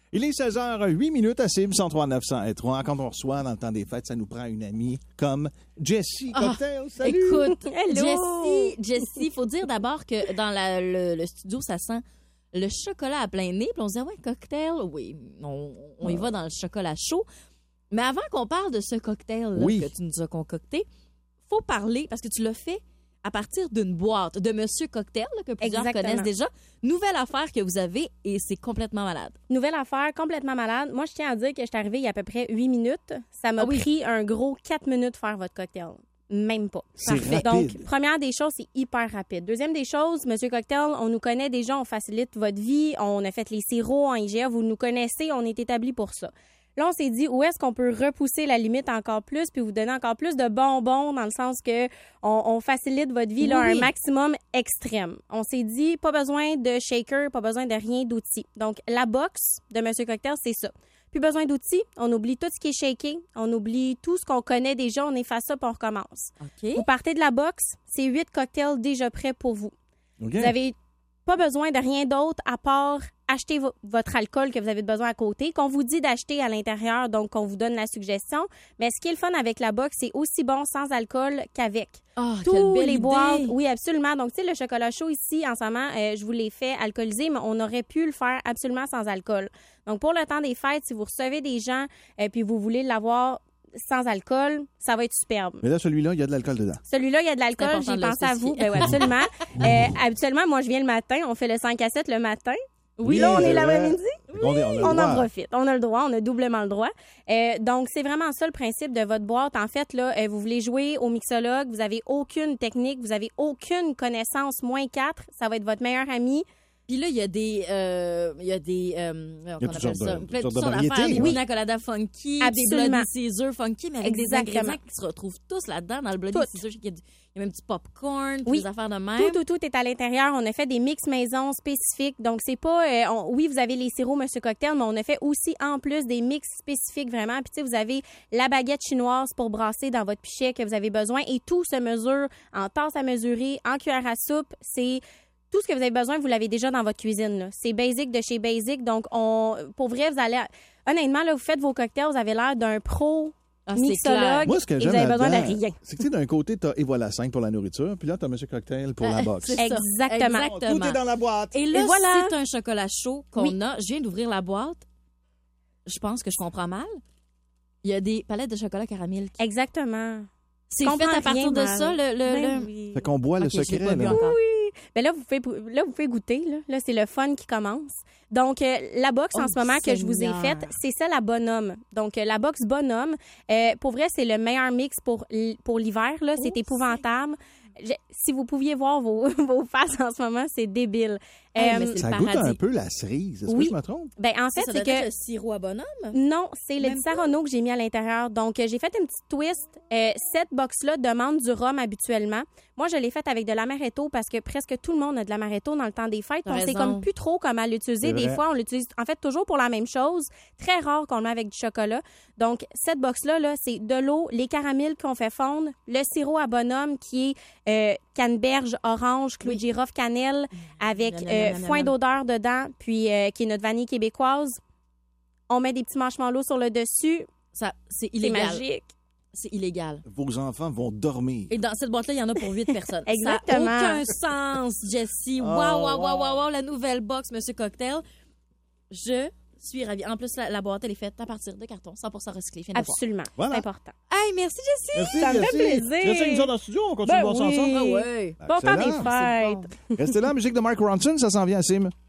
Il est 16h08 à CIB 103-903. Quand on reçoit dans le temps des fêtes, ça nous prend une amie comme Jessie Cocktail. Salut! Écoute, Hello! Jessie, faut dire d'abord que dans le studio, ça sent le chocolat à plein nez. Puis on se dit, ouais, cocktail, oui, on y va dans le chocolat chaud. Mais avant qu'on parle de ce cocktail-là que tu nous as concocté, faut parler, parce que tu l'as fait à partir d'une boîte de Monsieur Cocktail, là, que plusieurs connaissent déjà. Nouvelle affaire que vous avez et c'est complètement malade. Nouvelle affaire, complètement malade. Moi, je tiens à dire que je suis arrivée il y a à peu près 8 minutes. Ça m'a pris un gros 4 minutes de faire votre cocktail. Même pas. C'est rapide. Donc, première des choses, c'est hyper rapide. Deuxième des choses, Monsieur Cocktail, on nous connaît déjà, on facilite votre vie. On a fait les sirops en IGA, vous nous connaissez, on est établi pour ça. Là, on s'est dit, où est-ce qu'on peut repousser la limite encore plus puis vous donner encore plus de bonbons dans le sens que on facilite votre vie là, à un maximum extrême. On s'est dit, pas besoin de shaker, pas besoin de rien d'outils. Donc, la box de Monsieur Cocktail, c'est ça. Plus besoin d'outils, on oublie tout ce qui est shaké, on oublie tout ce qu'on connaît déjà, on efface ça puis on recommence. OK. Vous partez de la box, c'est 8 cocktails déjà prêts pour vous. Okay. Vous avez pas besoin de rien d'autre à part acheter votre alcool que vous avez besoin à côté, qu'on vous dit d'acheter à l'intérieur, donc on vous donne la suggestion. Mais ce qui est le fun avec la box, c'est aussi bon sans alcool qu'avec. Oh, Tous quelle belle les idée. boîtes, oui, absolument. Donc, tu sais, le chocolat chaud ici, en ce moment, je vous l'ai fait alcoolisé, mais on aurait pu le faire absolument sans alcool. Donc, pour le temps des fêtes, si vous recevez des gens puis vous voulez l'avoir sans alcool, ça va être superbe. Mais là, celui-là, il y a de l'alcool dedans. Celui-là, il y a de l'alcool. J'ai pensé à vous. Ben oui, absolument. Habituellement, moi, je viens le matin. On fait le 5 à 7 le matin. Oui, là, on est l'après-midi. On en profite. profite. On a le droit. On a doublement le droit. Donc, c'est vraiment ça le principe de votre boîte. En fait, là, vous voulez jouer au mixologue. Vous n'avez aucune technique. Vous n'avez aucune connaissance. -4. Ça va être votre meilleur ami. Puis là, il y a des toutes sortes de d'affaires, variétés, des oui. pina colada funky, Absolument. des Bloody Caesar funky, mais avec des Exactement. ingrédients qui se retrouvent tous là-dedans dans le Bloody Caesar. Il y a même du popcorn, Oui. des affaires de même. Tout est à l'intérieur. On a fait des mix maison spécifiques. Donc, c'est pas... oui, vous avez les sirops Monsieur Cocktail, mais on a fait aussi, en plus, des mix spécifiques, vraiment. Puis, tu sais, vous avez la baguette chinoise pour brasser dans votre pichet que vous avez besoin. Et tout se mesure en tasse à mesurer, en cuillère à soupe. C'est... Tout ce que vous avez besoin, vous l'avez déjà dans votre cuisine, là. C'est basic de chez Basic. Donc, pour vrai, vous allez... Honnêtement, là, vous faites vos cocktails, vous avez l'air d'un pro mixologue. Moi, ce que et j'aime vous avez besoin de là-dedans, rien. c'est que, tu sais, d'un côté, t'as Et voilà 5 pour la nourriture, puis là, t'as Monsieur Cocktail pour la box. C'est ça. Exactement. Tout est dans la boîte. Et là, Et voilà. c'est un chocolat chaud qu'on a. Je viens d'ouvrir la boîte. Je pense que je comprends mal. Il y a des palettes de chocolat caramel. Exactement. C'est Je fait comprends à partir rien de mal. ça, Ben oui. Fait qu'on boit le Ok, je l'ai secret, pas vu là. encore. Ben là, vous pouvez goûter. Là, c'est le fun qui commence. Donc, la box en ce moment que je vous ai Seigneur. faite, c'est ça la bonhomme. Donc, la box bonhomme, pour vrai, c'est le meilleur mix pour l'hiver. Là, c'est épouvantable. Si vous pouviez voir vos faces en ce moment, c'est débile. Mais c'est Ça le goûte paradis. un peu la cerise. Est-ce que Oui. je me trompe? Ben, en fait, Ça c'est doit être que... le sirop à bonhomme. Non, c'est le Même Disaronno que j'ai mis à l'intérieur. Donc, j'ai fait une petite twist. Cette box-là demande du rhum habituellement. Moi, je l'ai faite avec de l'amaretto parce que presque tout le monde a de l'amaretto dans le temps des fêtes. T'as On sait raison. comme plus trop comment l'utiliser. C'est Des vrai. fois, on l'utilise en fait toujours pour la même chose. Très rare qu'on le met avec du chocolat. Donc, cette box-là, là, c'est de l'eau, les caramels qu'on fait fondre, le sirop à bonhomme qui est canneberge, orange, clou de girofle, cannelle avec foin d'odeur dedans, puis qui est notre vanille québécoise. On met des petits marshmallows sur le dessus. Ça, c'est C'est illégal. magique. C'est illégal. Vos enfants vont dormir. Et dans cette boîte-là, il y en a pour 8 personnes. Exactement. Ça n'a aucun sens, Jessie. Wow, la nouvelle box, Monsieur Cocktail. Je suis ravie. En plus, la boîte, elle est faite à partir de carton, 100% recyclé. Absolument. Voilà. C'est important. Hey, merci, Jessie. Merci, Ça me fait Jessie. plaisir. Tu restes avec nous autres dans le studio, on continue Ben de voir ça oui. ensemble. Ah ouais. Bon temps des Excellent. fêtes. Restez là, musique de Mark Ronson, ça s'en vient à Sim.